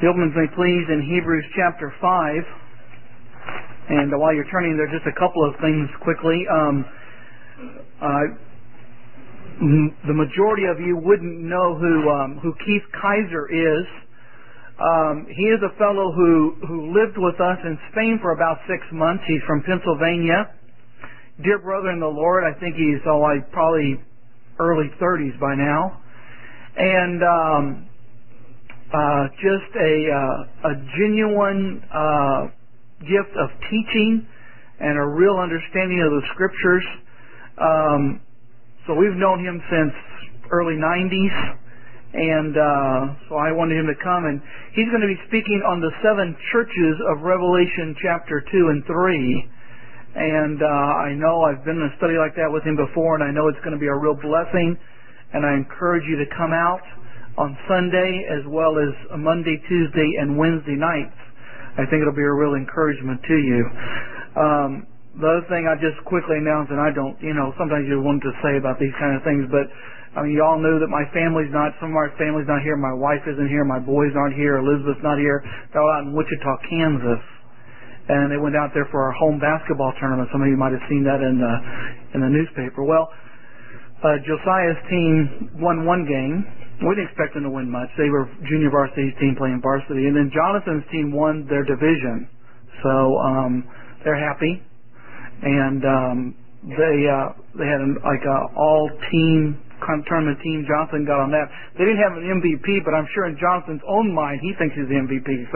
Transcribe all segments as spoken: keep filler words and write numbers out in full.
The open with me, please, in Hebrews chapter five. And uh, while you're turning there, just a couple of things quickly. Um, uh, m- the majority of you wouldn't know who um, who Keith Kaiser is. Um, he is a fellow who, who lived with us in Spain for about six months. He's from Pennsylvania. Dear brother in the Lord, I think he's oh, like probably early thirties by now. And um, uh, just a, uh, a genuine uh, gift of teaching and a real understanding of the Scriptures. Um, so we've known him since early nineties. And uh, so I wanted him to come, and he's going to be speaking on the seven churches of Revelation chapter two and three. And uh, I know I've been in a study like that with him before, and I know it's going to be a real blessing. And I encourage you to come out on Sunday as well as Monday, Tuesday, and Wednesday nights. I think it'll be a real encouragement to you. Um, the other thing I just quickly announced, and I don't, you know, sometimes you want to say about these kind of things, but I mean, you all knew that my family's not, some of our family's not here. My wife isn't here. My boys aren't here. Elizabeth's not here. They're all out in Wichita, Kansas. And they went out there for our home basketball tournament. Some of you might have seen that in the, in the newspaper. Well, uh, Josiah's team won one game. We didn't expect them to win much. They were junior varsity team playing varsity. And then Jonathan's team won their division. So, um, they're happy. And, um, they, uh, they had an, like a all-team tournament team. Jonathan got on that. They didn't have an M V P, but I'm sure in Jonathan's own mind he thinks he's the M V P. So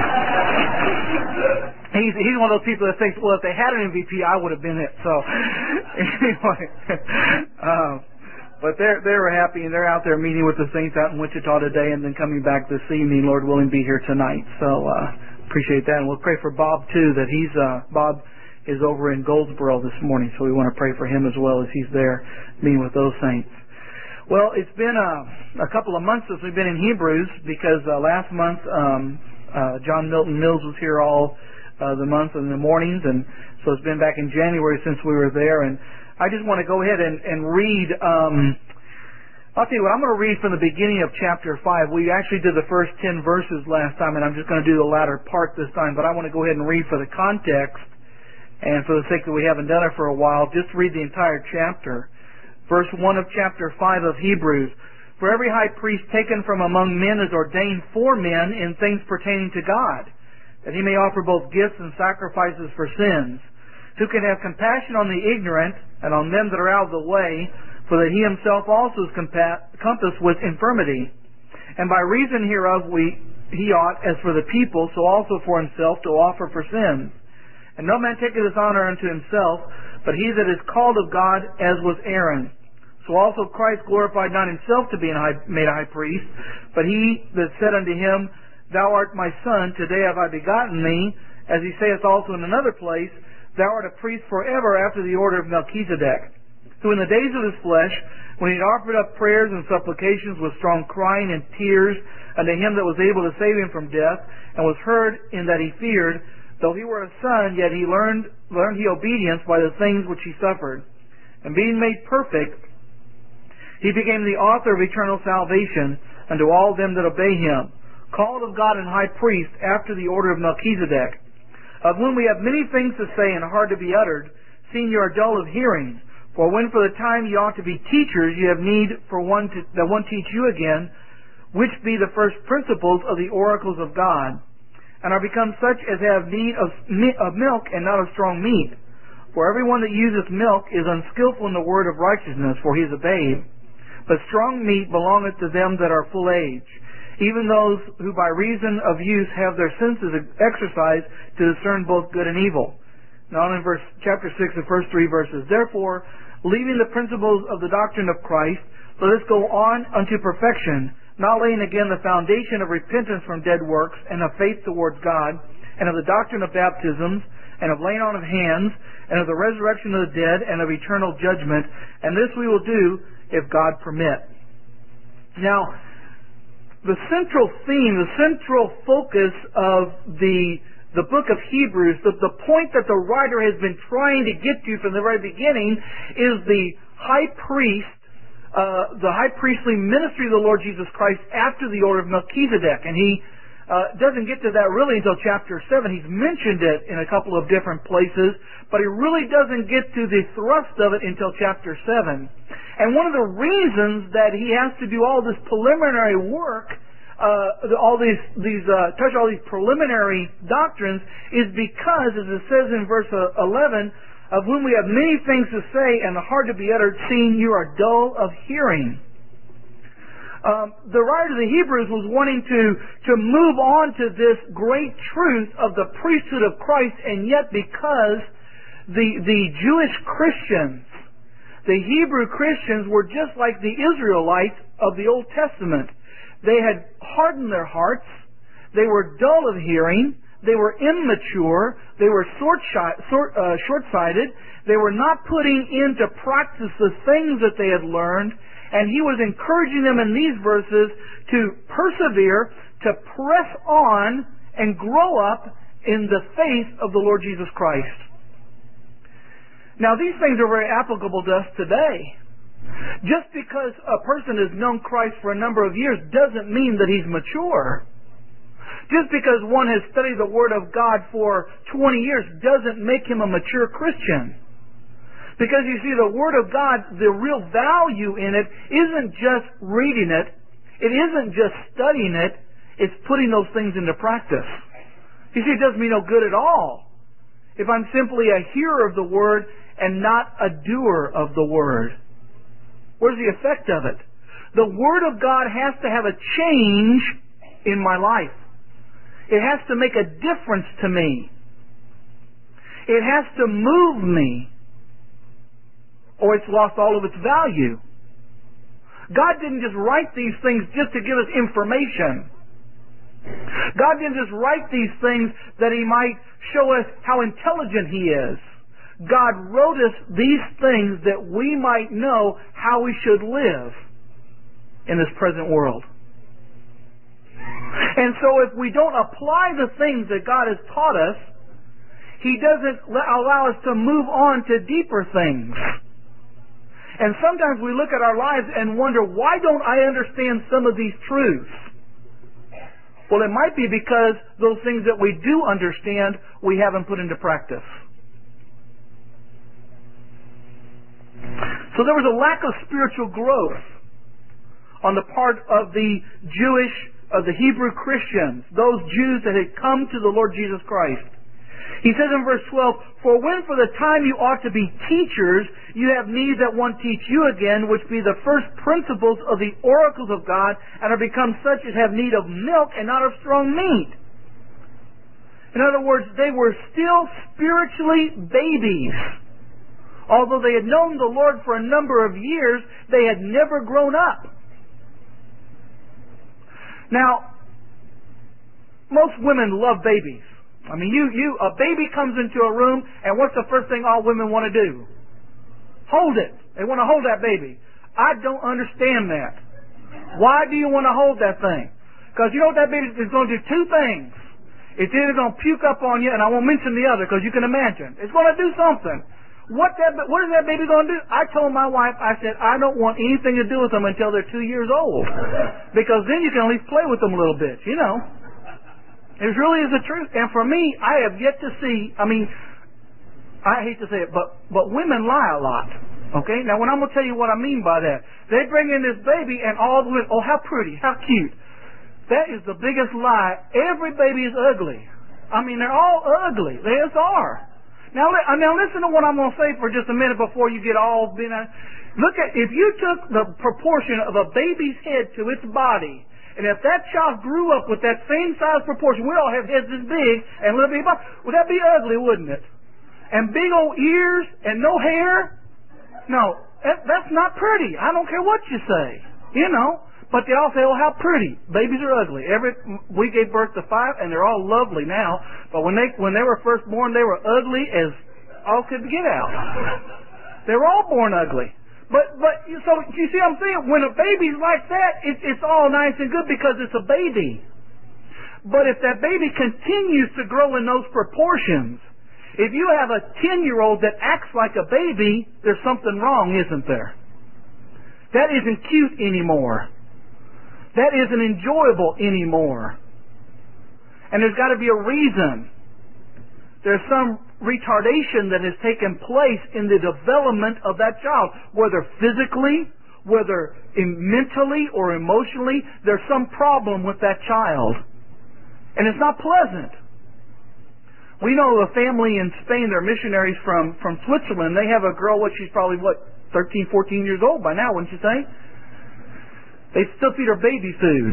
he's he's one of those people that thinks, well, if they had an M V P, I would have been it. So anyway, uh, but they they were happy, and they're out there meeting with the saints out in Wichita today, and then coming back this evening, Lord willing, be here tonight. So uh, appreciate that, and we'll pray for Bob too. That he's uh, Bob. is over in Goldsboro this morning, so we want to pray for him as well as he's there meeting with those saints. Well, it's been a, a couple of months since we've been in Hebrews because uh, last month um, uh, John Milton Mills was here all uh, the month in the mornings, and so it's been back in January since we were there. And I just want to go ahead and, and read. Um, I'll tell you what, I'm going to read from the beginning of chapter five. We actually did the first ten verses last time, and I'm just going to do the latter part this time. But I want to go ahead and read for the context, and for the sake that we haven't done it for a while, just read the entire chapter. Verse one of chapter five of Hebrews. For every high priest taken from among men is ordained for men in things pertaining to God, that he may offer both gifts and sacrifices for sins, who can have compassion on the ignorant and on them that are out of the way, for that he himself also is compa- compassed with infirmity. And by reason hereof we he ought, as for the people, so also for himself, to offer for sins. And no man taketh his honor unto himself, but he that is called of God, as was Aaron. So also Christ glorified not himself to be made a high priest, but he that said unto him, Thou art my son, today have I begotten thee, as he saith also in another place, Thou art a priest forever after the order of Melchizedek. Who in the days of his flesh, when he had offered up prayers and supplications with strong crying and tears unto him that was able to save him from death, and was heard in that he feared, though he were a son, yet he learned learned he obedience by the things which he suffered. And being made perfect, he became the author of eternal salvation unto all them that obey him, called of God and high priest after the order of Melchizedek, of whom we have many things to say and hard to be uttered, seeing you are dull of hearing. For when for the time ye ought to be teachers, ye have need for one to, that one teach you again, which be the first principles of the oracles of God, and are become such as have need of, of milk and not of strong meat. For everyone that useth milk is unskillful in the word of righteousness, for he is a babe. But strong meat belongeth to them that are full age, even those who by reason of use have their senses exercised to discern both good and evil. Now in verse chapter six, the first three verses. Therefore, leaving the principles of the doctrine of Christ, let us go on unto perfection, not laying again the foundation of repentance from dead works, and of faith towards God, and of the doctrine of baptisms, and of laying on of hands, and of the resurrection of the dead, and of eternal judgment. And this we will do if God permit. Now, the central theme, the central focus of the the book of Hebrews, the, the point that the writer has been trying to get to from the very beginning, is the high priest, uh, the high priestly ministry of the Lord Jesus Christ after the order of Melchizedek. And he uh, doesn't get to that really until chapter seven. He's mentioned it in a couple of different places, but he really doesn't get to the thrust of it until chapter seven. And one of the reasons that he has to do all this preliminary work, uh, all these, these, uh, touch all these preliminary doctrines, is because, as it says in verse eleven, of whom we have many things to say and the hard to be uttered, seeing you are dull of hearing. Um, the writer of the Hebrews was wanting to, to move on to this great truth of the priesthood of Christ, and yet because the, the Jewish Christians, the Hebrew Christians, were just like the Israelites of the Old Testament. They had hardened their hearts, they were dull of hearing, they were immature, they were short, short, uh, short-sighted, they were not putting into practice the things that they had learned, and he was encouraging them in these verses to persevere, to press on, and grow up in the faith of the Lord Jesus Christ. Now, these things are very applicable to us today. Just because a person has known Christ for a number of years doesn't mean that he's mature. Just because one has studied the Word of God for twenty years doesn't make him a mature Christian. Because you see, the Word of God, the real value in it isn't just reading it, it isn't just studying it, it's putting those things into practice. You see, it doesn't mean no good at all if I'm simply a hearer of the Word and not a doer of the Word. Where's the effect of it? The Word of God has to have a change in my life. It has to make a difference to me. It has to move me, or it's lost all of its value. God didn't just write these things just to give us information. God didn't just write these things that He might show us how intelligent He is. God wrote us these things that we might know how we should live in this present world. And so if we don't apply the things that God has taught us, He doesn't allow us to move on to deeper things. And sometimes we look at our lives and wonder, why don't I understand some of these truths? Well, it might be because those things that we do understand, we haven't put into practice. So there was a lack of spiritual growth on the part of the Jewish, of the Hebrew Christians, those Jews that had come to the Lord Jesus Christ. He says in verse twelve, for when for the time you ought to be teachers, you have need that one teach you again, which be the first principles of the oracles of God, and are become such as have need of milk and not of strong meat. In other words, they were still spiritually babies. Although they had known the Lord for a number of years, they had never grown up. Now, most women love babies. I mean, you, you, a baby comes into a room, and what's the first thing all women want to do? Hold it. They want to hold that baby. I don't understand that. Why do you want to hold that thing? Because you know what that baby is going to do? Two things. It's either going to puke up on you, and I won't mention the other because you can imagine. It's going to do something. What that, what is that baby going to do? I told my wife, I said, I don't want anything to do with them until they're two years old. Because then you can at least play with them a little bit, you know. It really is the truth. And for me, I have yet to see, I mean, I hate to say it, but, but women lie a lot. Okay? Now, when I'm going to tell you what I mean by that, they bring in this baby and all the women, oh, how pretty, how cute. That is the biggest lie. Every baby is ugly. I mean, they're all ugly. They just are. Now, now listen to what I'm going to say for just a minute before you get all bent out. Look at, if you took the proportion of a baby's head to its body, and if that child grew up with that same size proportion, we all have heads this big and little big body, would that be ugly, wouldn't it? And big old ears and no hair? No, that, that's not pretty. I don't care what you say, you know. But they all say, oh, how pretty. Babies are ugly. Every, we gave birth to five, and they're all lovely now. But when they when they were first born, they were ugly as all could get out. They were all born ugly. But but so you see what I'm saying? When a baby's like that, it, it's all nice and good because it's a baby. But if that baby continues to grow in those proportions, if you have a ten-year-old that acts like a baby, there's something wrong, isn't there? That isn't cute anymore. That isn't enjoyable anymore. And there's got to be a reason. There's some retardation that has taken place in the development of that child, whether physically, whether mentally or emotionally, there's some problem with that child. And it's not pleasant. We know a family in Spain, they're missionaries from, from Switzerland. They have a girl, what she's probably, what, thirteen, fourteen years old by now, wouldn't you say? They still feed her baby food.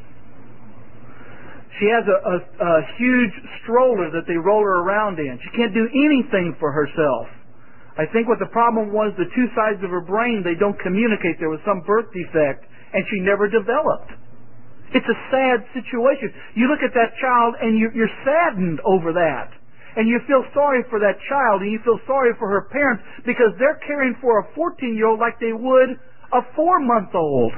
She has a, a, a huge stroller that they roll her around in. She can't do anything for herself. I think what the problem was, the two sides of her brain, they don't communicate. There was some birth defect, and she never developed. It's a sad situation. You look at that child, and you're, you're saddened over that. And you feel sorry for that child, and you feel sorry for her parents, because they're caring for a fourteen-year-old like they would a four-month-old.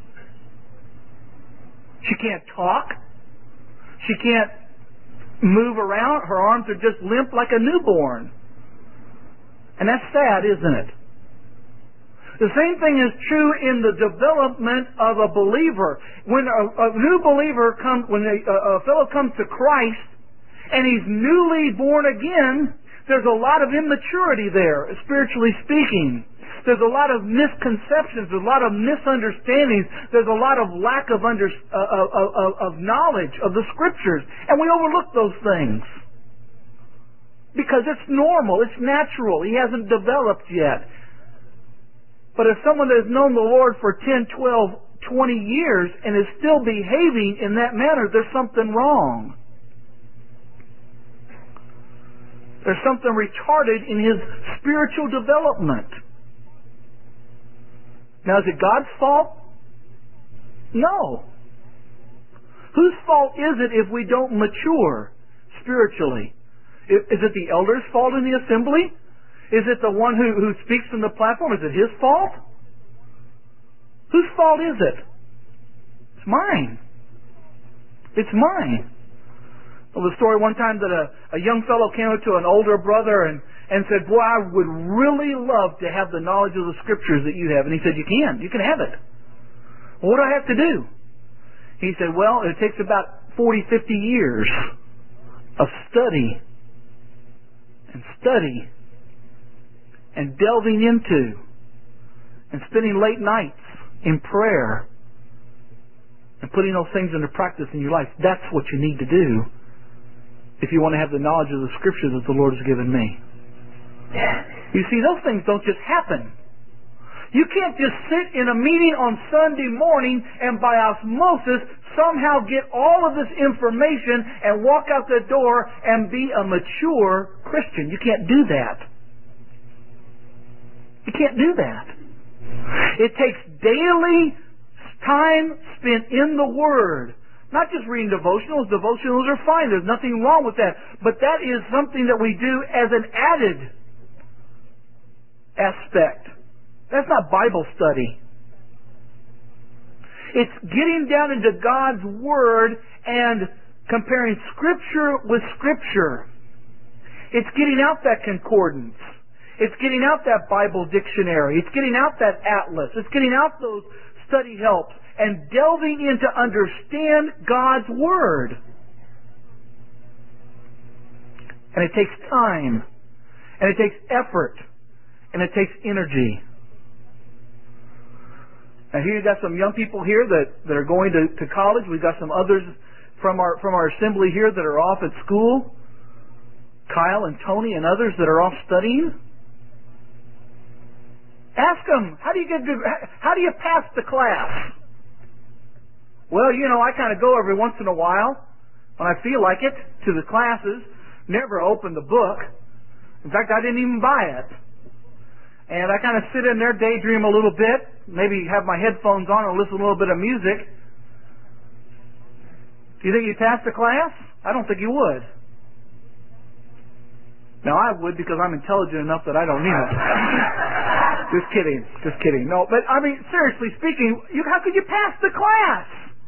She can't talk. She can't move around. Her arms are just limp like a newborn. And that's sad, isn't it? The same thing is true in the development of a believer. When a, a new believer comes, when a, a fellow comes to Christ and he's newly born again, there's a lot of immaturity there, spiritually speaking. There's a lot of misconceptions. There's a lot of misunderstandings. There's a lot of lack of, under, uh, of, of, of knowledge of the Scriptures. And we overlook those things. Because it's normal. It's natural. He hasn't developed yet. But if someone that has known the Lord for ten, twelve, twenty years and is still behaving in that manner, there's something wrong. There's something retarded in his spiritual development. Now, is it God's fault? No. Whose fault is it if we don't mature spiritually? Is it the elder's fault in the assembly? Is it the one who, who speaks from the platform? Is it his fault? Whose fault is it? It's mine. It's mine. Well, the story one time that a, a young fellow came up to an older brother and and said, boy, I would really love to have the knowledge of the Scriptures that you have. And he said, you can. You can have it. Well, what do I have to do? He said, well, it takes about forty, fifty years of study and study and delving into and spending late nights in prayer and putting those things into practice in your life. That's what you need to do if you want to have the knowledge of the Scriptures that the Lord has given me. You see, those things don't just happen. You can't just sit in a meeting on Sunday morning and by osmosis somehow get all of this information and walk out the door and be a mature Christian. You can't do that. You can't do that. It takes daily time spent in the Word. Not just reading devotionals. Devotionals are fine. There's nothing wrong with that. But that is something that we do as an added aspect. That's not Bible study. It's getting down into God's Word and comparing Scripture with Scripture. It's getting out that concordance. It's getting out that Bible dictionary. It's getting out that atlas. It's getting out those study helps and delving in to understand God's Word. And it takes time. And it takes effort. And it takes energy. Now here you've got some young people here that, that are going to, to college. We've got some others from our from our assembly here that are off at school. Kyle and Tony and others that are off studying. Ask them, how do you get good, how do you pass the class? Well, you know, I kind of go every once in a while when I feel like it to the classes. Never open the book. In fact, I didn't even buy it. And I kind of sit in there, daydream a little bit, maybe have my headphones on and listen to a little bit of music. Do you think you'd pass the class? I don't think you would. Now, I would because I'm intelligent enough that I don't need it. Just kidding. Just kidding. No, but I mean, seriously speaking, you, how could you pass the class?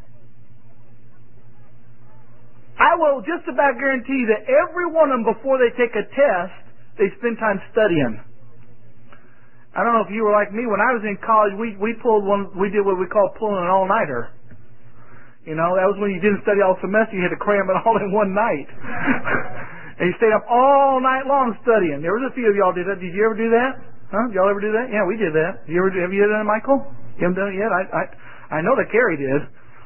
I will just about guarantee that every one of them, before they take a test, they spend time studying. I don't know if you were like me. When I was in college, we, we pulled one, we did what we call pulling an all-nighter. You know, that was when you didn't study all semester. You had to cram it all in one night. And you stayed up all night long studying. There was a few of y'all did that. Did you ever do that? Huh? Did y'all ever do that? Yeah, we did that. Did you ever do, have you done that, Michael? You haven't done it yet? I, I, I know that Carrie did.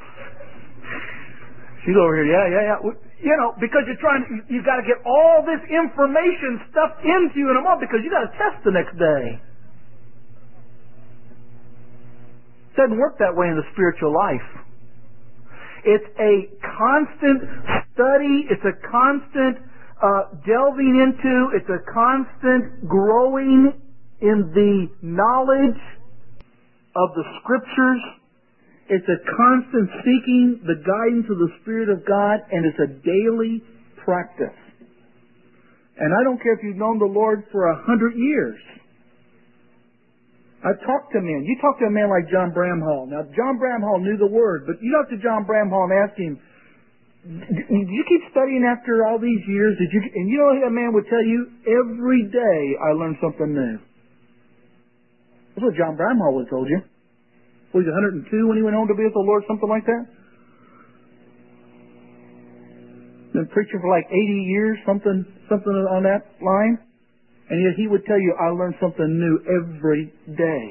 She's over here. Yeah, yeah, yeah. You know, because you're trying to, you've got to get all this information stuffed into you in a month because you got to test the next day. It doesn't work that way in the spiritual life. It's a constant study. It's a constant uh, delving into. It's a constant growing in the knowledge of the Scriptures. It's a constant seeking the guidance of the Spirit of God, and it's a daily practice. And I don't care if you've known the Lord for a hundred years. I've talked to men. You talk to a man like John Bramhall. Now, John Bramhall knew the Word, but you talk to John Bramhall and ask him, did you keep studying after all these years? Did you? And you know what that man would tell you? Every day I learned something new. That's what John Bramhall would have told you. Was he one hundred two when he went home to be with the Lord, something like that? Been preaching for like eighty years, something, something on that line. And yet he would tell you, I learned something new every day.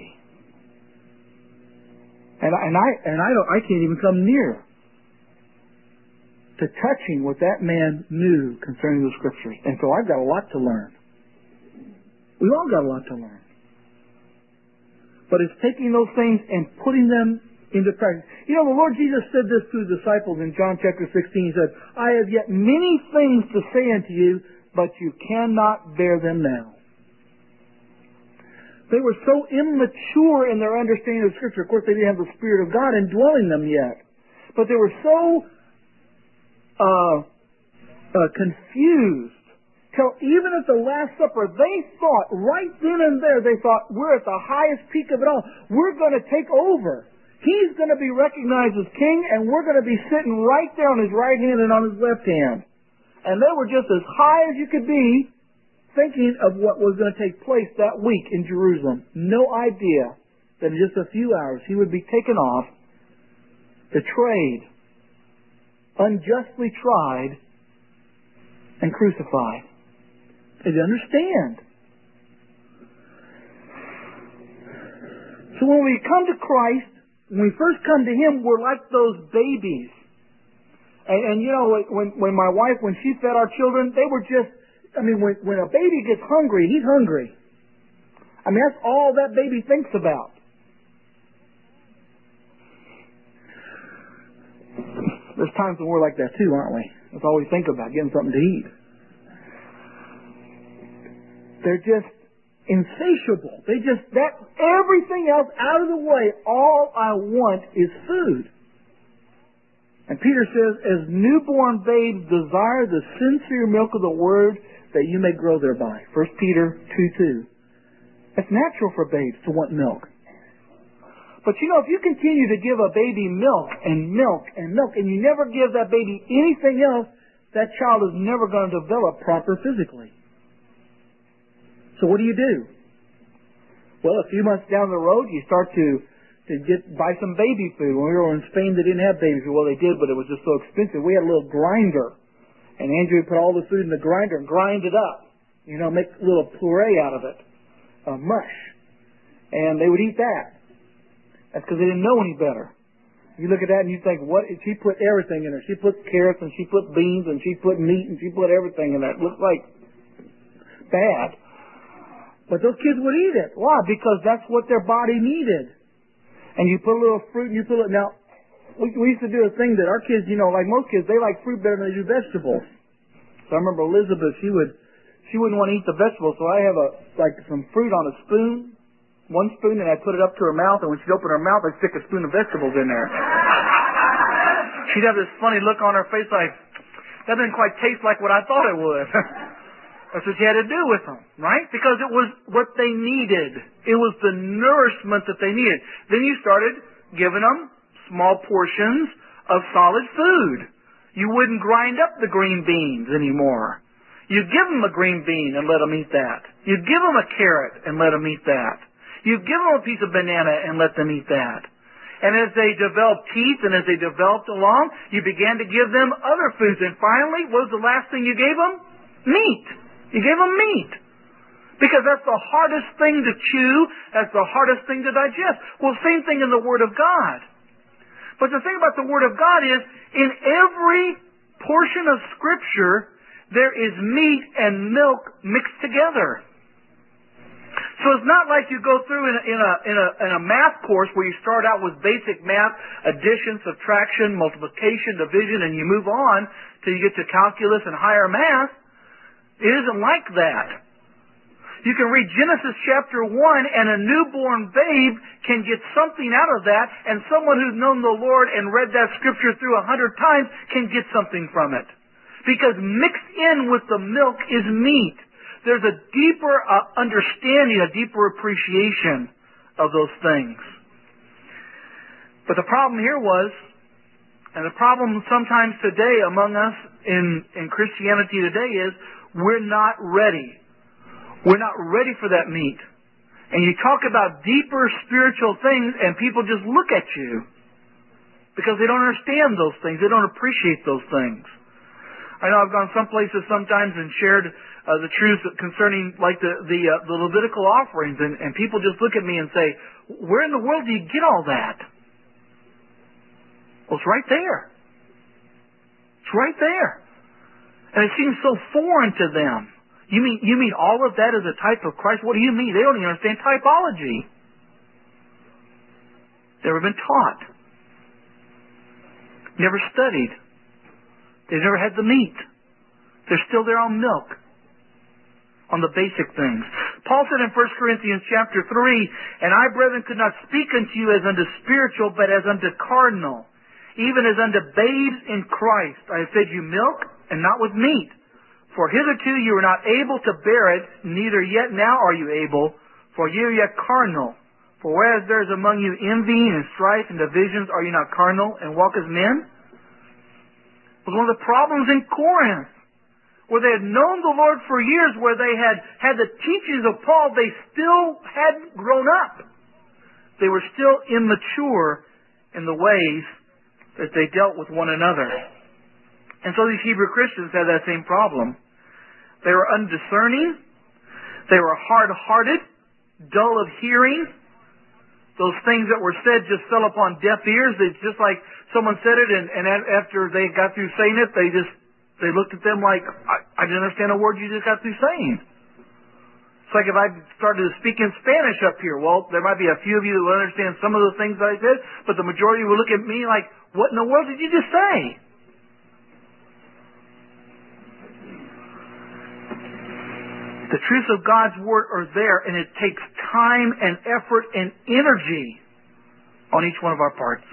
And I, and I, and I don't, I can't even come near to touching what that man knew concerning the Scriptures. And so I've got a lot to learn. We've all got a lot to learn. But it's taking those things and putting them into practice. You know, the Lord Jesus said this to His disciples in John chapter sixteen. He said, I have yet many things to say unto you, but you cannot bear them now. They were so immature in their understanding of Scripture. Of course, they didn't have the Spirit of God indwelling them yet. But they were so uh, uh, confused till even at the Last Supper, they thought, right then and there, they thought, we're at the highest peak of it all. We're going to take over. He's going to be recognized as king, and we're going to be sitting right there on his right hand and on his left hand. And they were just as high as you could be, thinking of what was going to take place that week in Jerusalem. No idea that in just a few hours he would be taken off, betrayed, unjustly tried, and crucified. They didn't understand. So when we come to Christ, when we first come to Him, we're like those babies. And, and you know, when, when my wife, when she fed our children, they were just, I mean, when, when a baby gets hungry, he's hungry. I mean, that's all that baby thinks about. There's times when we're like that too, aren't we? That's all we think about, getting something to eat. They're just insatiable. They just, that, everything else out of the way, all I want is food. And Peter says, as newborn babes desire the sincere milk of the Word, that you may grow thereby. First Peter two two. It's natural for babes to want milk. But you know, if you continue to give a baby milk and milk and milk, and you never give that baby anything else, that child is never going to develop proper physically. So what do you do? Well, a few months down the road, you start to, to get buy some baby food. When we were in Spain, they didn't have baby food. Well, they did, but it was just so expensive. We had a little grinder. And Andrew would put all the food in the grinder and grind it up. You know, make a little puree out of it. Uh, mush. And they would eat that. That's because they didn't know any better. You look at that and you think, what? She put everything in there. She put carrots and she put beans and she put meat and she put everything in that. It looked like bad. But those kids would eat it. Why? Because that's what their body needed. And you put a little fruit and you put it... Now, we, we used to do a thing that our kids, you know, like most kids, they like fruit better than they do vegetables. So I remember Elizabeth, she would, she wouldn't want to eat the vegetables, so I have a, like some fruit on a spoon, one spoon, and I'd put it up to her mouth, and when she'd open her mouth, I'd stick a spoon of vegetables in there. She'd have this funny look on her face like, that didn't quite taste like what I thought it would. That's what you had to do with them, right? Because it was what they needed. It was the nourishment that they needed. Then you started giving them small portions of solid food. You wouldn't grind up the green beans anymore. You'd give them a green bean and let them eat that. You'd give them a carrot and let them eat that. You'd give them a piece of banana and let them eat that. And as they developed teeth and as they developed along, you began to give them other foods. And finally, what was the last thing you gave them? Meat. You gave them meat. Because that's the hardest thing to chew. That's the hardest thing to digest. Well, same thing in the Word of God. But the thing about the Word of God is, in every portion of Scripture, there is meat and milk mixed together. So it's not like you go through in a, in a, in a, in a math course where you start out with basic math, addition, subtraction, multiplication, division, and you move on till you get to calculus and higher math. It isn't like that. You can read Genesis chapter one and a newborn babe can get something out of that, and someone who's known the Lord and read that scripture through a hundred times can get something from it. Because mixed in with the milk is meat. There's a deeper uh, understanding, a deeper appreciation of those things. But the problem here was, and the problem sometimes today among us in, in Christianity today is, we're not ready. We're not ready for that meat. And you talk about deeper spiritual things and people just look at you because they don't understand those things. They don't appreciate those things. I know I've gone some places sometimes and shared uh, the truth concerning like the the, uh, the Levitical offerings, and, and people just look at me and say, where in the world do you get all that? Well, it's right there. It's right there. And it seems so foreign to them. You mean you mean all of that is a type of Christ? What do you mean? They don't even understand typology. Never been taught. Never studied. They've never had the meat. They're still there on milk. On the basic things. Paul said in First Corinthians chapter three, and I, brethren, could not speak unto you as unto spiritual, but as unto carnal, even as unto babes in Christ. I have fed you milk, and not with meat. For hitherto you were not able to bear it, neither yet now are you able, for ye are yet carnal. For whereas there is among you envying and strife and divisions, are you not carnal, and walk as men? It was one of the problems in Corinth, where they had known the Lord for years, where they had had the teachings of Paul, they still hadn't grown up. They were still immature in the ways that they dealt with one another. And so these Hebrew Christians had that same problem. They were undiscerning. They were hard-hearted, dull of hearing. Those things that were said just fell upon deaf ears. It's just like someone said it, and, and after they got through saying it, they just They looked at them like, I, I didn't understand a word you just got through saying. It's like if I started to speak in Spanish up here. Well, there might be a few of you that will understand some of the things that I said, but the majority will look at me like, what in the world did you just say? The truths of God's Word are there, and it takes time and effort and energy on each one of our parts.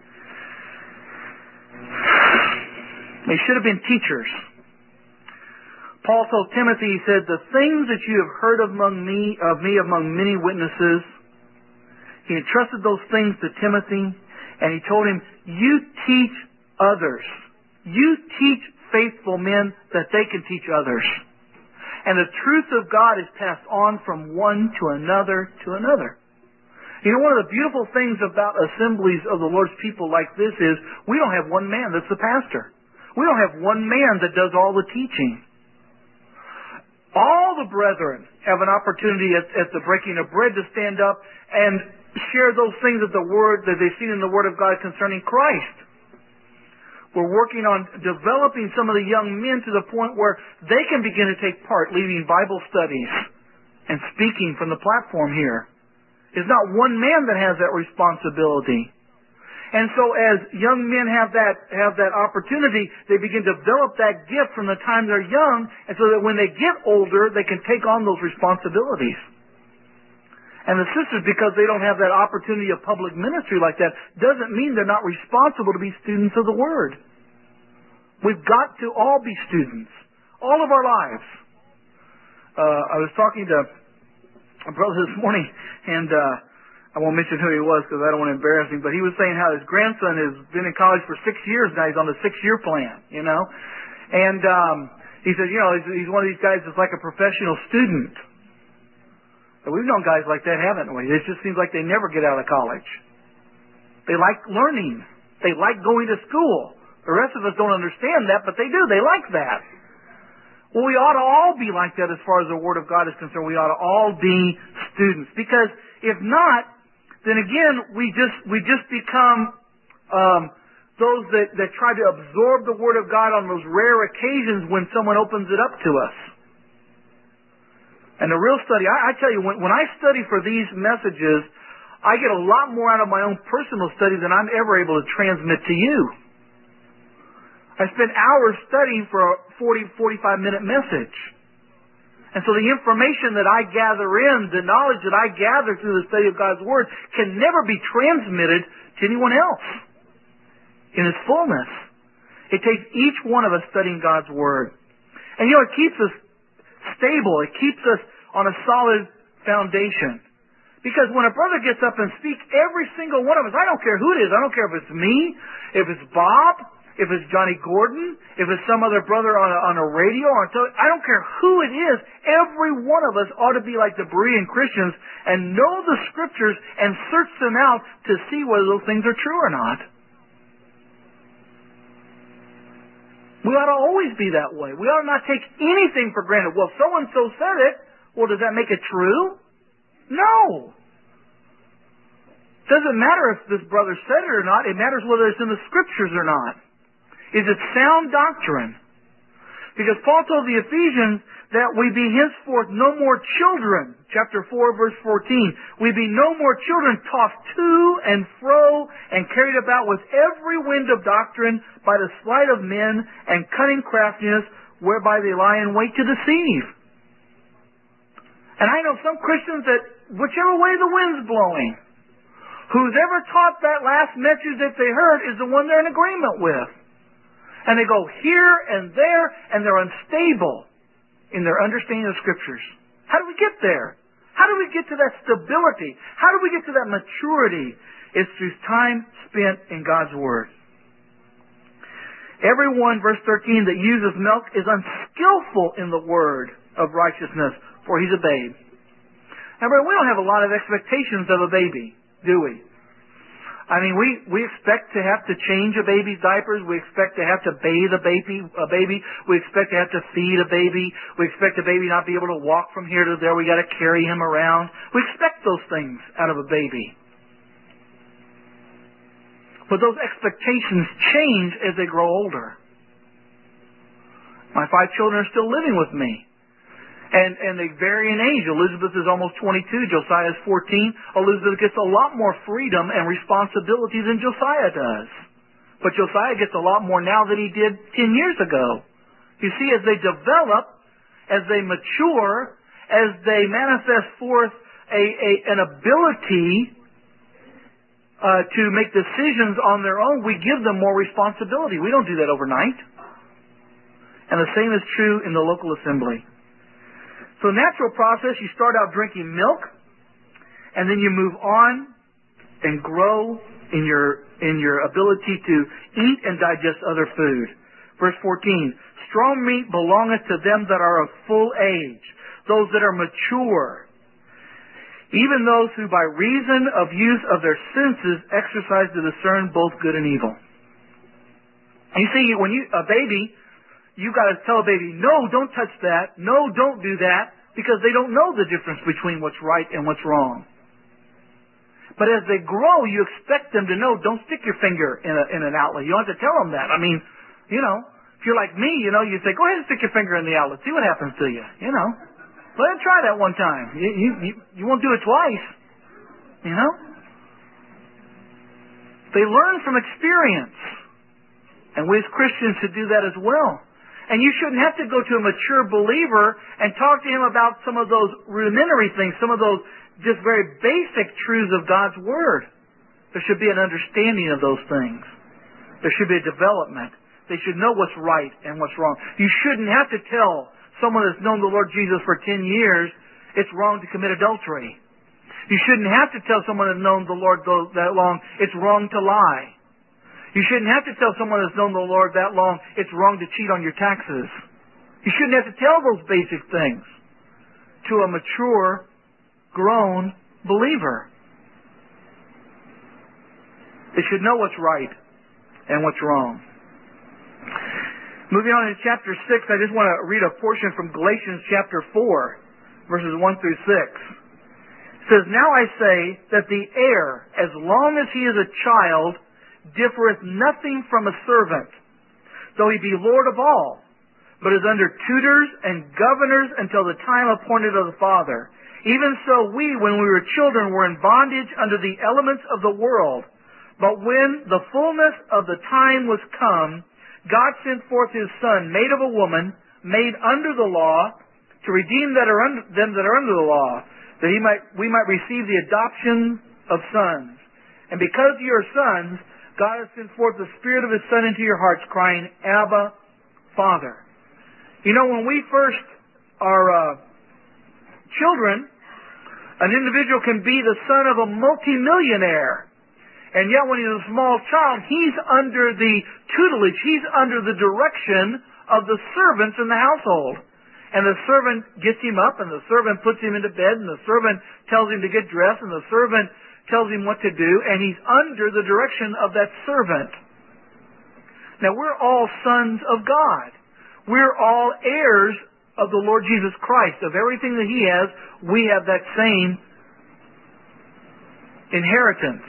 They should have been teachers. Paul told Timothy, he said, the things that you have heard among me, of me among many witnesses, he entrusted those things to Timothy, and he told him, you teach others. You teach faithful men that they can teach others. And the truth of God is passed on from one to another to another. You know, one of the beautiful things about assemblies of the Lord's people like this is we don't have one man that's the pastor. We don't have one man that does all the teaching. All the brethren have an opportunity at, at the breaking of bread to stand up and share those things of the Word that they've seen in the Word of God concerning Christ. We're working on developing some of the young men to the point where they can begin to take part, leading Bible studies and speaking from the platform here. It's not one man that has that responsibility. And so as young men have that have that opportunity, they begin to develop that gift from the time they're young, and so that when they get older, they can take on those responsibilities. And the sisters, because they don't have that opportunity of public ministry like that, doesn't mean they're not responsible to be students of the Word. We've got to all be students, all of our lives. Uh, I was talking to a brother this morning, and uh, I won't mention who he was because I don't want to embarrass him, but he was saying how his grandson has been in college for six years now. He's on the six-year plan, you know. And um, he said, you know, he's, he's one of these guys that's like a professional student. But we've known guys like that, haven't we? It just seems like they never get out of college. They like learning. They like going to school. The rest of us don't understand that, but they do. They like that. Well, we ought to all be like that as far as the Word of God is concerned. We ought to all be students. Because if not, then again, we just we just become um, those that, that try to absorb the Word of God on those rare occasions when someone opens it up to us. And the real study, I, I tell you, when, when I study for these messages, I get a lot more out of my own personal study than I'm ever able to transmit to you. I spend hours studying for a forty, forty-five minute message. And so the information that I gather in, the knowledge that I gather through the study of God's Word, can never be transmitted to anyone else in its fullness. It takes each one of us studying God's Word. And you know, it keeps us stable. It keeps us on a solid foundation. Because when a brother gets up and speaks, every single one of us, I don't care who it is, I don't care if it's me, if it's Bob, if it's Johnny Gordon, if it's some other brother on a, on a radio, or on tele- I don't care who it is, every one of us ought to be like the Berean Christians and know the Scriptures and search them out to see whether those things are true or not. We ought to always be that way. We ought to not take anything for granted. Well, so-and-so said it. Well, does that make it true? No. Doesn't matter if this brother said it or not. It matters whether it's in the Scriptures or not. Is it sound doctrine? Because Paul told the Ephesians that we be henceforth no more children. Chapter four, verse fourteen. We be no more children tossed to and fro and carried about with every wind of doctrine by the sleight of men and cunning craftiness whereby they lie in wait to deceive. And I know some Christians that whichever way the wind's blowing, who's ever taught that last message that they heard is the one they're in agreement with. And they go here and there, and they're unstable in their understanding of Scriptures. How do we get there? How do we get to that stability? How do we get to that maturity? It's through time spent in God's Word. Everyone, verse thirteen, that uses milk is unskillful in the word of righteousness, for he's a babe. Now, we don't have a lot of expectations of a baby, do we? I mean, we, we expect to have to change a baby's diapers. We expect to have to bathe a baby, a baby. We expect to have to feed a baby. We expect a baby not be able to walk from here to there. We got to carry him around. We expect those things out of a baby. But those expectations change as they grow older. My five children are still living with me. And, and they vary in age. Elizabeth is almost twenty-two. Josiah is fourteen. Elizabeth gets a lot more freedom and responsibility than Josiah does. But Josiah gets a lot more now than he did ten years ago. You see, as they develop, as they mature, as they manifest forth a, a, an ability uh, to make decisions on their own, we give them more responsibility. We don't do that overnight. And the same is true in the local assembly. So natural process, you start out drinking milk, and then you move on and grow in your in your ability to eat and digest other food. Verse fourteen, strong meat belongeth to them that are of full age, those that are mature, even those who by reason of use of their senses exercise to discern both good and evil. And you see, when you a baby, you got to tell a baby, no, don't touch that. No, don't do that. Because they don't know the difference between what's right and what's wrong. But as they grow, you expect them to know, don't stick your finger in, a, in an outlet. You don't have to tell them that. I mean, you know, if you're like me, you know, you say, go ahead and stick your finger in the outlet. See what happens to you. You know. Let them try that one time. You, you, you, you won't do it twice. You know. They learn from experience. And we as Christians should do that as well. And you shouldn't have to go to a mature believer and talk to him about some of those rudimentary things, some of those just very basic truths of God's Word. There should be an understanding of those things. There should be a development. They should know what's right and what's wrong. You shouldn't have to tell someone that's known the Lord Jesus for ten years it's wrong to commit adultery. You shouldn't have to tell someone that's known the Lord that long it's wrong to lie. You shouldn't have to tell someone that's known the Lord that long it's wrong to cheat on your taxes. You shouldn't have to tell those basic things to a mature, grown believer. They should know what's right and what's wrong. Moving on to chapter six, I just want to read a portion from Galatians chapter four, verses one through six. It says, "Now I say that the heir, as long as he is a child, differeth nothing from a servant, though he be Lord of all, but is under tutors and governors until the time appointed of the Father. Even so we, when we were children, were in bondage under the elements of the world. But when the fullness of the time was come, God sent forth His Son, made of a woman, made under the law, to redeem that are under, them that are under the law, that he might we might receive the adoption of sons. And because you are sons, God has sent forth the Spirit of His Son into your hearts, crying, Abba, Father." You know, when we first are uh, children, an individual can be the son of a multimillionaire. And yet when he's a small child, he's under the tutelage, he's under the direction of the servants in the household. And the servant gets him up, and the servant puts him into bed, and the servant tells him to get dressed, and the servant tells him what to do, and he's under the direction of that servant. Now, we're all sons of God. We're all heirs of the Lord Jesus Christ. Of everything that He has, we have that same inheritance.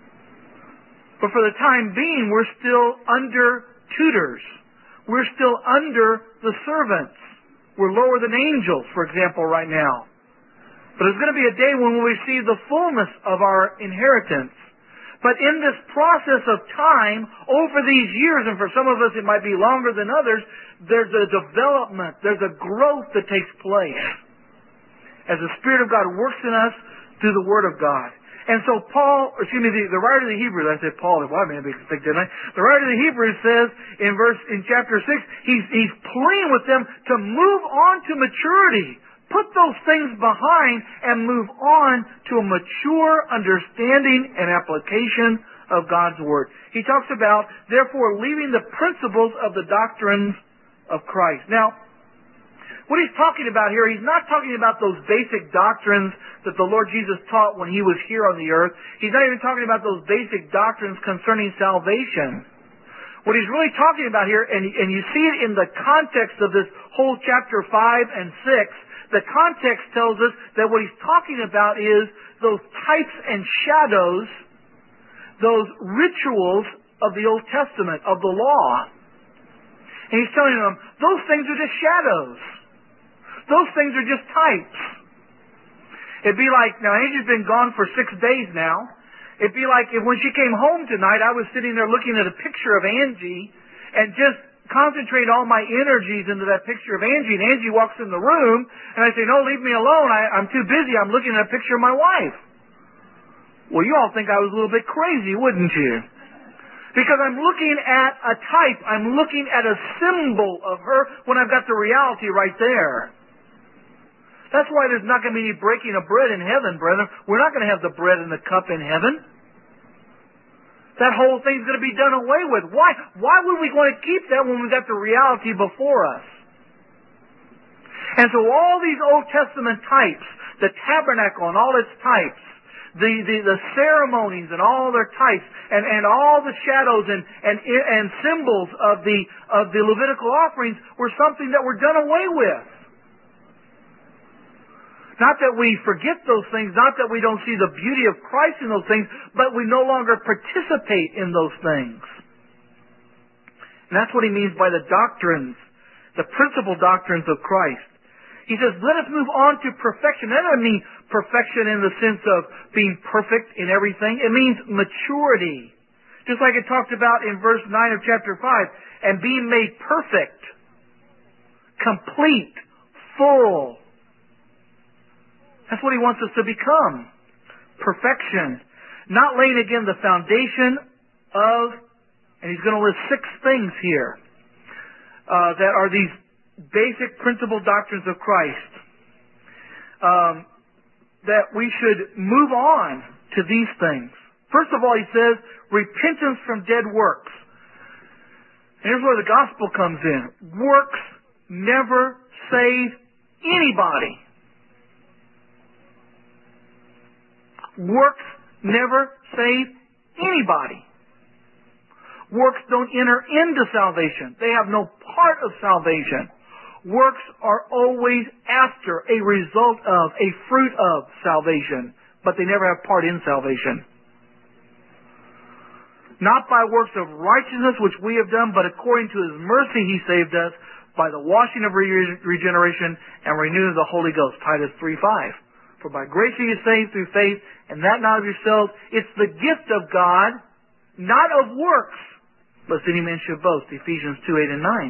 But for the time being, we're still under tutors. We're still under the servants. We're lower than angels, for example, right now. But there's going to be a day when we'll receive the fullness of our inheritance. But in this process of time, over these years, and for some of us it might be longer than others, there's a development, there's a growth that takes place as the Spirit of God works in us through the Word of God. And so Paul, excuse me, the, the writer of the Hebrews, I said Paul, well, I made a big mistake, didn't I? The writer of the Hebrews says in verse, in chapter six, he's, he's pleading with them to move on to maturity. Put those things behind and move on to a mature understanding and application of God's Word. He talks about, therefore, leaving the principles of the doctrines of Christ. Now, what he's talking about here, he's not talking about those basic doctrines that the Lord Jesus taught when He was here on the earth. He's not even talking about those basic doctrines concerning salvation. What he's really talking about here, and, and you see it in the context of this whole chapter five and six, the context tells us that what he's talking about is those types and shadows, those rituals of the Old Testament, of the law. And he's telling them, those things are just shadows. Those things are just types. It'd be like, now Angie's been gone for six days now. It'd be like if when she came home tonight, I was sitting there looking at a picture of Angie and just concentrate all my energies into that picture of Angie. And Angie walks in the room and I say, no, leave me alone. I, I'm too busy. I'm looking at a picture of my wife. Well, you all think I was a little bit crazy, wouldn't you? Because I'm looking at a type. I'm looking at a symbol of her when I've got the reality right there. That's why there's not going to be any breaking of bread in heaven, brethren. We're not going to have the bread and the cup in heaven. That whole thing's going to be done away with. Why? Why would we want to keep that when we've got the reality before us? And so all these Old Testament types, the tabernacle and all its types, the, the, the ceremonies and all their types, and, and all the shadows and, and, and symbols of the, of the Levitical offerings were something that were done away with. Not that we forget those things, not that we don't see the beauty of Christ in those things, but we no longer participate in those things. And that's what he means by the doctrines, the principal doctrines of Christ. He says, let us move on to perfection. That doesn't mean perfection in the sense of being perfect in everything. It means maturity. Just like it talked about in verse nine of chapter five, and being made perfect, complete, full. That's what he wants us to become. Perfection. Not laying again the foundation of, and he's going to list six things here uh, that are these basic principal doctrines of Christ. Um, that we should move on to these things. First of all, he says, repentance from dead works. And here's where the gospel comes in. Works never save anybody. Works never save anybody. Works don't enter into salvation. They have no part of salvation. Works are always after, a result of, a fruit of salvation, but they never have part in salvation. Not by works of righteousness which we have done, but according to His mercy He saved us by the washing of re- regeneration and renewing of the Holy Ghost. Titus three five. For by grace are you saved through faith, and that not of yourselves. It's the gift of God, not of works, lest any man should boast. Ephesians two eight and nine.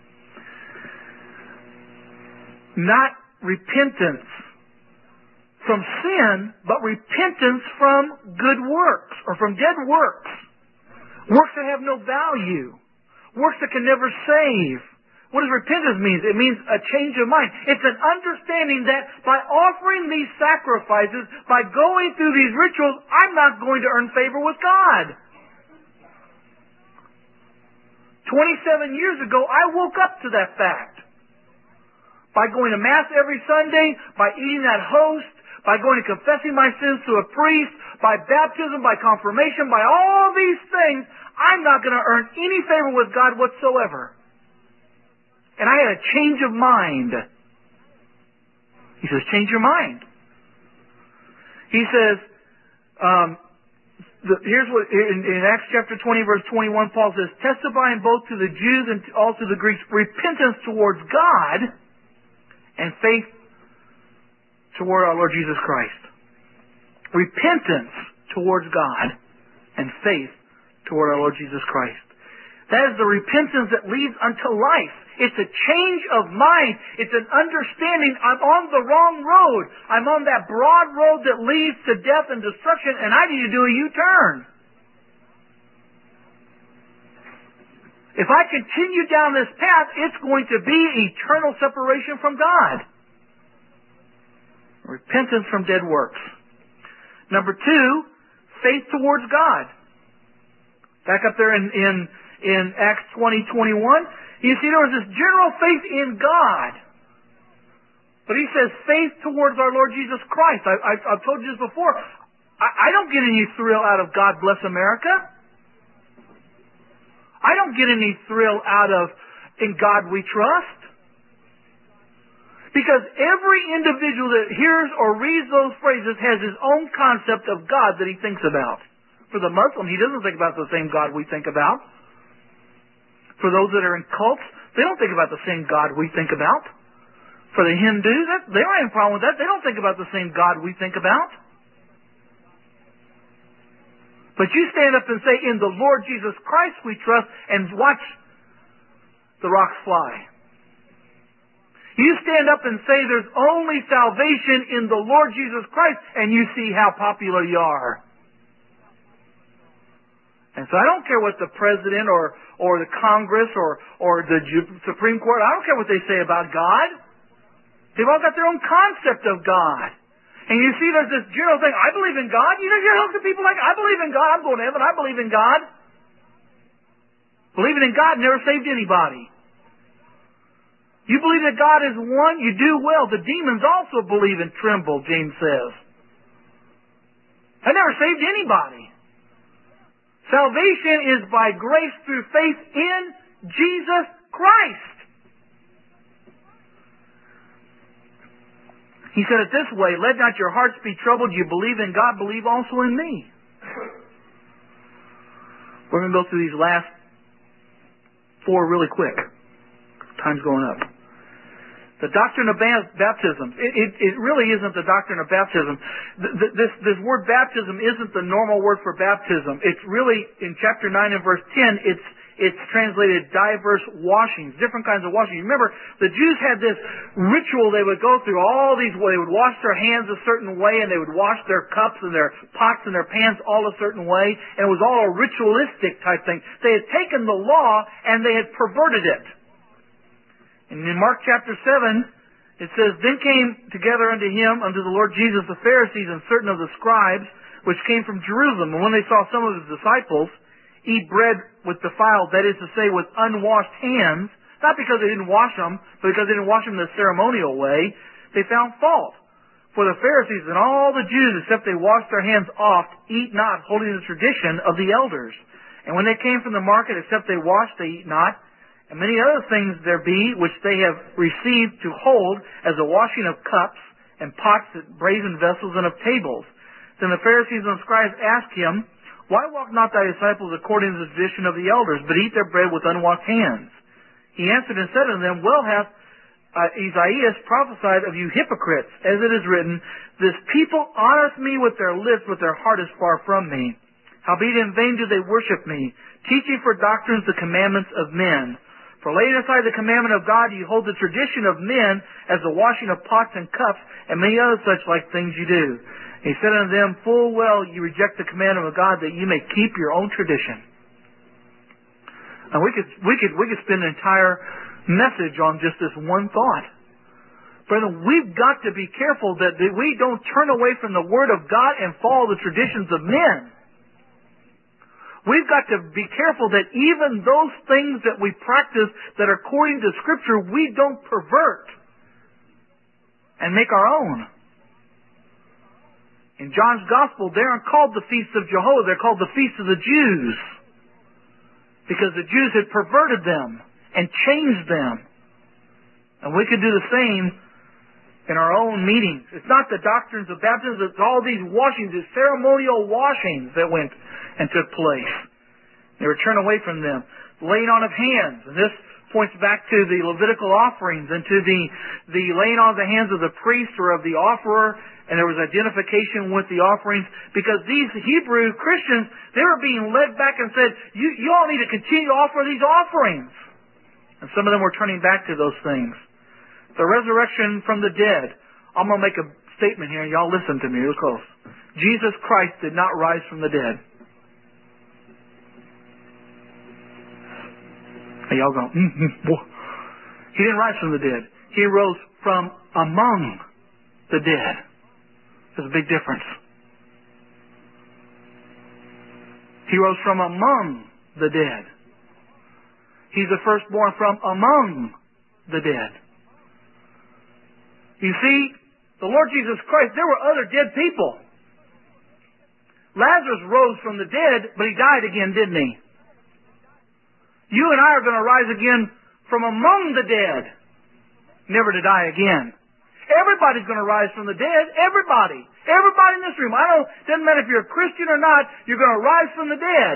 Not repentance from sin, but repentance from good works, or from dead works. Works that have no value. Works that can never save. What does repentance mean? It means a change of mind. It's an understanding that by offering these sacrifices, by going through these rituals, I'm not going to earn favor with God. twenty-seven years ago, I woke up to that fact. By going to Mass every Sunday, by eating that host, by going and confessing my sins to a priest, by baptism, by confirmation, by all these things, I'm not going to earn any favor with God whatsoever. And I had a change of mind. He says, change your mind. He says, um, the, here's what, in, in Acts chapter twenty, verse twenty-one, Paul says, testifying both to the Jews and also the Greeks, repentance towards God and faith toward our Lord Jesus Christ. Repentance towards God and faith toward our Lord Jesus Christ. That is the repentance that leads unto life. It's a change of mind. It's an understanding I'm on the wrong road. I'm on that broad road that leads to death and destruction, and I need to do a U-turn. If I continue down this path, it's going to be eternal separation from God. Repentance from dead works. Number two, faith towards God. Back up there in, in, in Acts twenty twenty-one, you see there was this general faith in God. But he says faith towards our Lord Jesus Christ. I, I, I've told you this before. I, I don't get any thrill out of God Bless America. I don't get any thrill out of In God We Trust. Because every individual that hears or reads those phrases has his own concept of God that he thinks about. For the Muslim, he doesn't think about the same God we think about. For those that are in cults, they don't think about the same God we think about. For the Hindus, that, they don't have a problem with that. They don't think about the same God we think about. But you stand up and say, in the Lord Jesus Christ we trust, and watch the rocks fly. You stand up and say there's only salvation in the Lord Jesus Christ, and you see how popular you are. And so I don't care what the president or, or the Congress or, or the Supreme Court, I don't care what they say about God. They've all got their own concept of God. And you see there's this general thing, I believe in God. You know, you hear some people like, I believe in God, I'm going to heaven, I believe in God. Believing in God never saved anybody. You believe that God is one, you do well. The demons also believe and tremble, James says. That never saved anybody. Salvation is by grace through faith in Jesus Christ. He said it this way, let not your hearts be troubled. You believe in God, believe also in me. We're going to go through these last four really quick. Time's going up. The doctrine of baptism. It, it, it really isn't the doctrine of baptism. This, this word baptism isn't the normal word for baptism. It's really, in chapter nine and verse ten, it's it's translated diverse washings, different kinds of washings. Remember, the Jews had this ritual they would go through, all these, they would wash their hands a certain way, and they would wash their cups and their pots and their pans all a certain way, and it was all a ritualistic type thing. They had taken the law and they had perverted it. And in Mark chapter seven, it says, Then came together unto him, unto the Lord Jesus, the Pharisees and certain of the scribes, which came from Jerusalem. And when they saw some of his disciples eat bread with defiled, that is to say, with unwashed hands, not because they didn't wash them, but because they didn't wash them the ceremonial way, they found fault. For the Pharisees and all the Jews, except they wash their hands oft, eat not, holding the tradition of the elders. And when they came from the market, except they wash, they eat not. And many other things there be, which they have received to hold, as the washing of cups, and pots, and brazen vessels, and of tables. Then the Pharisees and scribes asked him, Why walk not thy disciples according to the tradition of the elders, but eat their bread with unwashed hands? He answered and said unto them, Well hath uh, Esaias prophesied of you hypocrites, as it is written, This people honoreth me with their lips, but their heart is far from me. Howbeit in vain do they worship me, teaching for doctrines the commandments of men. For laying aside the commandment of God, you hold the tradition of men, as the washing of pots and cups, and many other such like things you do. And he said unto them, Full well you reject the commandment of God, that you may keep your own tradition. And we could we could we could spend an entire message on just this one thought. Brethren, we've got to be careful that we don't turn away from the Word of God and follow the traditions of men. We've got to be careful that even those things that we practice that are according to Scripture, we don't pervert and make our own. In John's Gospel, they aren't called the Feast of Jehovah. They're called the Feast of the Jews, because the Jews had perverted them and changed them. And we could do the same in our own meetings. It's not the doctrines of baptism. It's all these washings, these ceremonial washings that went and took place. They were turned away from them. Laying on of hands. And this points back to the Levitical offerings and to the, the laying on of the hands of the priest or of the offerer. And there was identification with the offerings, because these Hebrew Christians, they were being led back and said, you, you all need to continue to offer these offerings. And some of them were turning back to those things. The resurrection from the dead. I'm going to make a statement here, and y'all listen to me real close. Jesus Christ did not rise from the dead. And y'all go, mm-hmm. He didn't rise from the dead. He rose from among the dead. There's a big difference. He rose from among the dead. He's the firstborn from among the dead. You see, the Lord Jesus Christ, there were other dead people. Lazarus rose from the dead, but he died again, didn't he? You and I are going to rise again from among the dead, never to die again. Everybody's going to rise from the dead. Everybody. Everybody in this room. I don't, doesn't matter if you're a Christian or not, you're going to rise from the dead.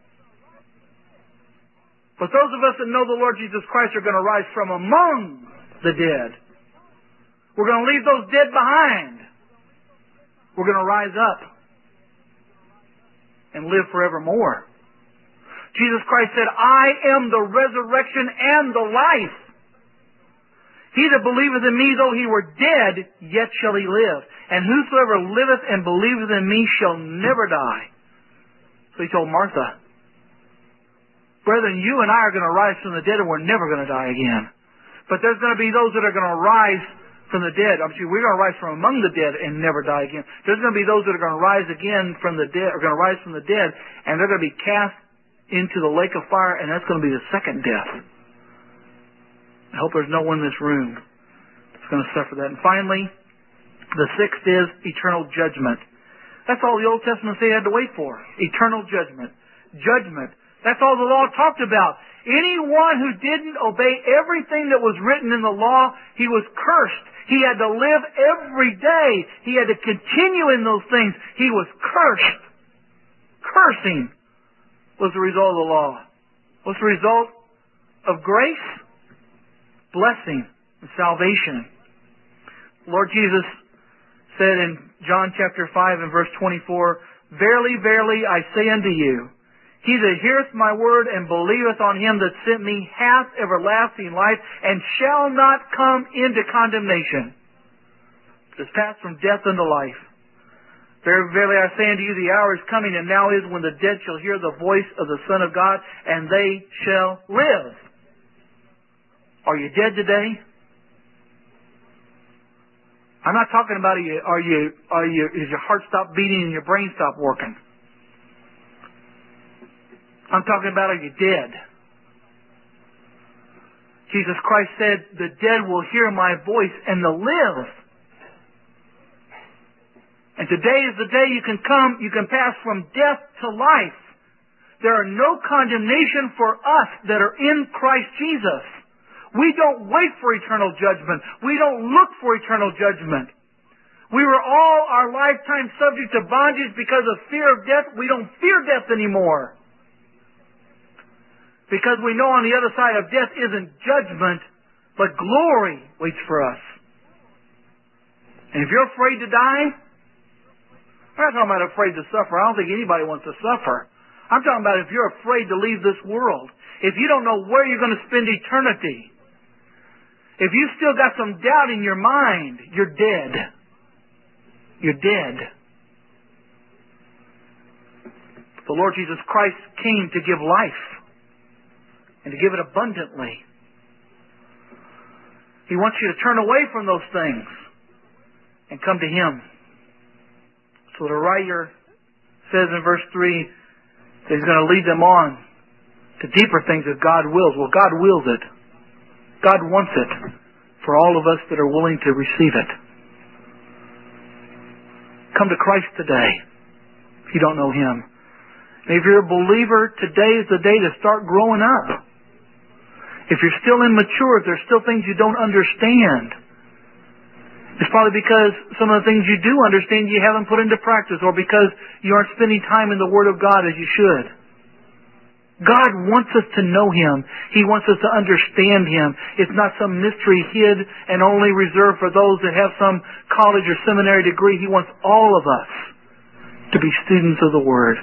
But those of us that know the Lord Jesus Christ are going to rise from among the dead. We're going to leave those dead behind. We're going to rise up and live forevermore. Jesus Christ said, I am the resurrection and the life. He that believeth in me, though he were dead, yet shall he live. And whosoever liveth and believeth in me shall never die. So he told Martha, Brethren, you and I are going to rise from the dead, and we're never going to die again. But there's going to be those that are going to rise from the dead. Obviously, we're going to rise from among the dead and never die again. There's going to be those that are going to rise again from the dead, are going to rise from the dead, and they're going to be cast into the lake of fire, and that's going to be the second death. I hope there's no one in this room that's going to suffer that. And finally, the sixth is eternal judgment. That's all the Old Testament said had to wait for. Eternal judgment. Judgment. That's all the law talked about. Anyone who didn't obey everything that was written in the law, he was cursed. He had to live every day. He had to continue in those things. He was cursed. Cursing was the result of the law. What's the result of grace? Blessing and salvation. Lord Jesus said in John chapter five and verse twenty-four, Verily, verily, I say unto you, he that heareth my word and believeth on him that sent me hath everlasting life, and shall not come into condemnation, but is passed from death unto life. Verily, verily, I say unto you, the hour is coming, and now is, when the dead shall hear the voice of the Son of God, and they shall live. Are you dead today? I'm not talking about are you, are you, are you, is your heart stopped beating and your brain stopped working? I'm talking about, are you dead? Jesus Christ said, the dead will hear my voice and they'll live. And today is the day you can come, you can pass from death to life. there are no condemnation for us that are in Christ Jesus. We don't wait for eternal judgment. We don't look for eternal judgment. We were all our lifetime subject to bondage because of fear of death. We don't fear death anymore. Because we know on the other side of death isn't judgment, but glory waits for us. And if you're afraid to die, I'm not talking about afraid to suffer. I don't think anybody wants to suffer. I'm talking about if you're afraid to leave this world. If you don't know where you're going to spend eternity. If you still got some doubt in your mind, you're dead. You're dead. The Lord Jesus Christ came to give life and to give it abundantly. He wants you to turn away from those things and come to Him. So the writer says in verse three that He's going to lead them on to deeper things that God wills. Well, God wills it. God wants it for all of us that are willing to receive it. Come to Christ today if you don't know Him. And if you're a believer, today is the day to start growing up. If you're still immature, if there's still things you don't understand, it's probably because some of the things you do understand you haven't put into practice, or because you aren't spending time in the Word of God as you should. God wants us to know Him. He wants us to understand Him. It's not some mystery hid and only reserved for those that have some college or seminary degree. He wants all of us to be students of the Word.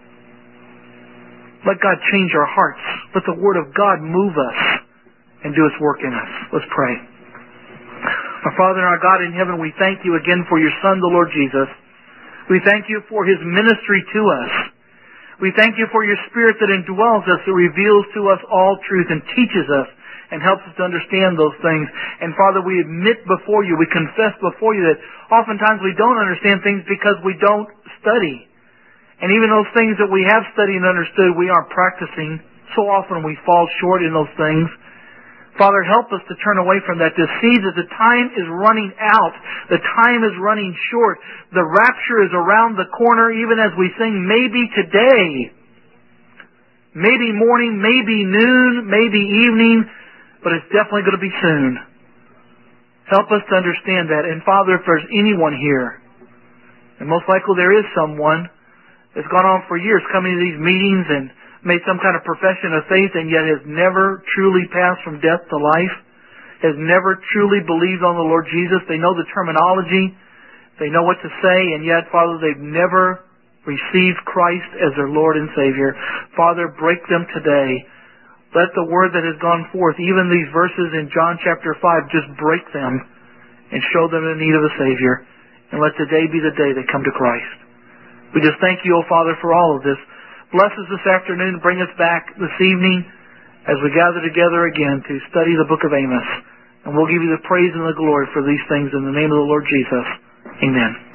Let God change our hearts. Let the Word of God move us and do its work in us. Let's pray. Our Father and our God in heaven, we thank You again for Your Son, the Lord Jesus. We thank You for His ministry to us. We thank You for Your Spirit that indwells us, that reveals to us all truth and teaches us and helps us to understand those things. And Father, we admit before You, we confess before You that oftentimes we don't understand things because we don't study. And even those things that we have studied and understood, we aren't practicing. So often we fall short in those things. Father, help us to turn away from that, to see that the time is running out. The time is running short. The rapture is around the corner, even as we sing, maybe today. Maybe morning, maybe noon, maybe evening, but it's definitely going to be soon. Help us to understand that. And Father, if there's anyone here, and most likely there is someone that's gone on for years coming to these meetings and made some kind of profession of faith and yet has never truly passed from death to life, has never truly believed on the Lord Jesus. They know the terminology, they know what to say, and yet, Father, they've never received Christ as their Lord and Savior. Father, break them today. Let the word that has gone forth, even these verses in John chapter five, just break them and show them the need of a Savior. And let today be the day they come to Christ. We just thank You, O Father, for all of this. Bless us this afternoon. Bring us back this evening as we gather together again to study the book of Amos. And we'll give You the praise and the glory for these things in the name of the Lord Jesus. Amen.